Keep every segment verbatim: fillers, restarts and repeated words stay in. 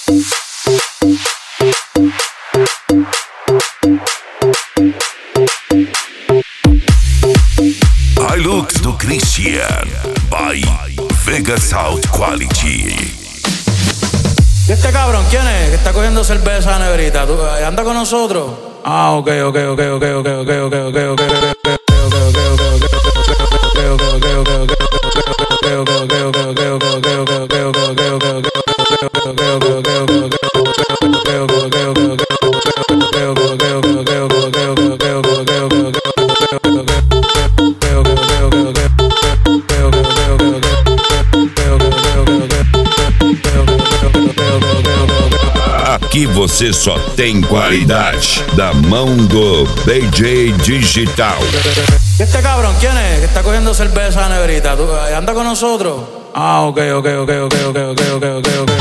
Hilux do Christian by Vega Sound Quality. ¿Y este cabrón quién es? Que está cogiendo cerveza a negrita. ¿Tú, eh, ¿Anda con nosotros? Ah, ok, ok, ok, ok, ok, ok, ok, ok, ok, Aqui você só tem qualidade da mão do D J Digital. ¿Y este cabrón quién es? Que está cogiendo cerveza a negrita. ¿Tú, eh, ¿Anda con nosotros? Ah, ok, ok, ok, ok, ok, ok, ok, ok, ok.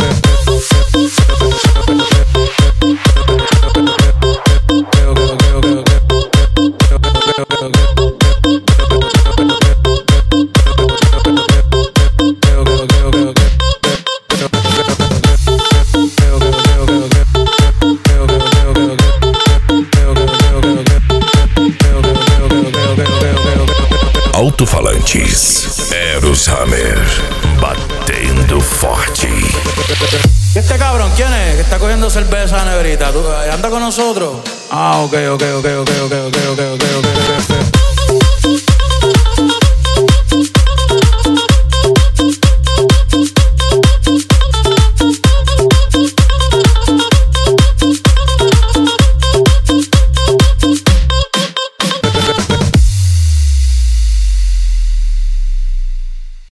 Alto-falantes, Eros Hammer, batendo forte. ¿Y este cabrón quién es? Que está cogiendo cerveza a negrita. ¿Tú, eh, ¿Anda con nosotros? Ah, ok, ok, ok, ok, ok, ok, ok, ok, ok.